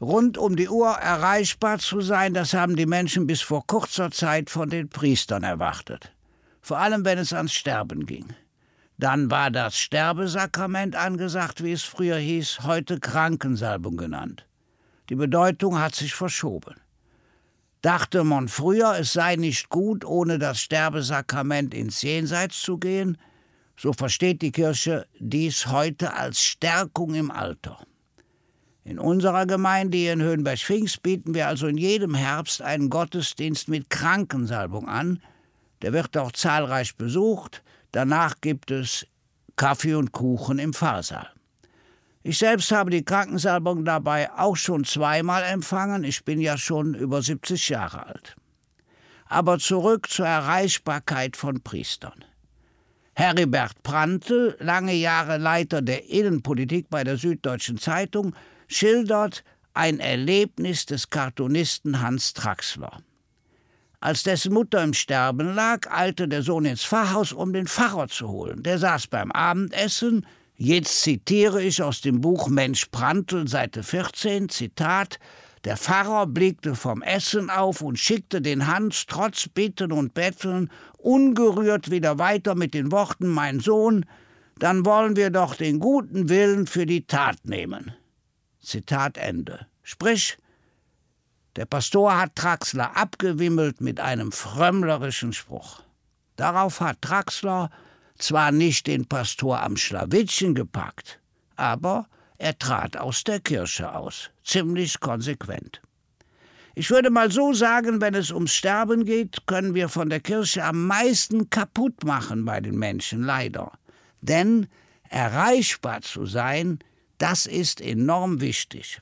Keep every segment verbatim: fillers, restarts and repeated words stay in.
rund um die Uhr erreichbar zu sein, das haben die Menschen bis vor kurzer Zeit von den Priestern erwartet. Vor allem, wenn es ans Sterben ging. Dann war das Sterbesakrament angesagt, wie es früher hieß, heute Krankensalbung genannt. Die Bedeutung hat sich verschoben. Dachte man früher, es sei nicht gut, ohne das Sterbesakrament ins Jenseits zu gehen, so versteht die Kirche dies heute als Stärkung im Alter. In unserer Gemeinde hier in Höhenberg-Pfingst bieten wir also in jedem Herbst einen Gottesdienst mit Krankensalbung an. Der wird auch zahlreich besucht. Danach gibt es Kaffee und Kuchen im Pfarrsaal. Ich selbst habe die Krankensalbung dabei auch schon zweimal empfangen. Ich bin ja schon über siebzig Jahre alt. Aber zurück zur Erreichbarkeit von Priestern. Heribert Prantl, lange Jahre Leiter der Innenpolitik bei der Süddeutschen Zeitung, schildert ein Erlebnis des Cartoonisten Hans Traxler. Als dessen Mutter im Sterben lag, eilte der Sohn ins Pfarrhaus, um den Pfarrer zu holen. Der saß beim Abendessen. Jetzt zitiere ich aus dem Buch Mensch Prantl, Seite vierzehn, Zitat: Der Pfarrer blickte vom Essen auf und schickte den Hans trotz Bitten und Betteln ungerührt wieder weiter mit den Worten: Mein Sohn, dann wollen wir doch den guten Willen für die Tat nehmen. Zitat Ende. Sprich, der Pastor hat Traxler abgewimmelt mit einem frömmlerischen Spruch. Darauf hat Traxler zwar nicht den Pastor am Schlawittchen gepackt, aber er trat aus der Kirche aus, ziemlich konsequent. Ich würde mal so sagen, wenn es ums Sterben geht, können wir von der Kirche am meisten kaputt machen bei den Menschen, leider. Denn erreichbar zu sein, das ist enorm wichtig.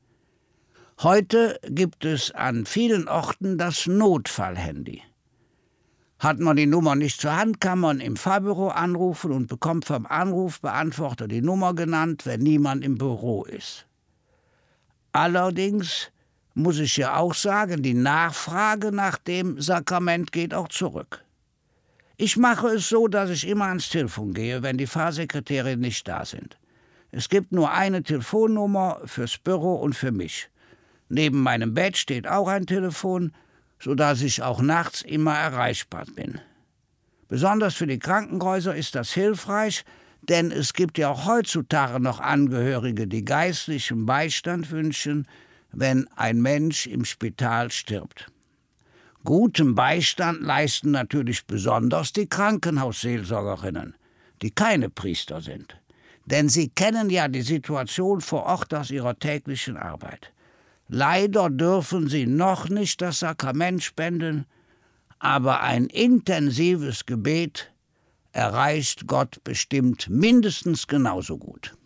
Heute gibt es an vielen Orten das Notfallhandy. Hat man die Nummer nicht zur Hand, kann man im Pfarrbüro anrufen und bekommt vom Anrufbeantworter die Nummer genannt, wenn niemand im Büro ist. Allerdings muss ich ja auch sagen, die Nachfrage nach dem Sakrament geht auch zurück. Ich mache es so, dass ich immer ans Telefon gehe, wenn die Pfarrsekretärinnen nicht da sind. Es gibt nur eine Telefonnummer fürs Büro und für mich. Neben meinem Bett steht auch ein Telefon, sodass ich auch nachts immer erreichbar bin. Besonders für die Krankenhäuser ist das hilfreich, denn es gibt ja auch heutzutage noch Angehörige, die geistlichen Beistand wünschen, wenn ein Mensch im Spital stirbt. Guten Beistand leisten natürlich besonders die Krankenhausseelsorgerinnen, die keine Priester sind. Denn sie kennen ja die Situation vor Ort aus ihrer täglichen Arbeit. Leider dürfen sie noch nicht das Sakrament spenden, aber ein intensives Gebet erreicht Gott bestimmt mindestens genauso gut.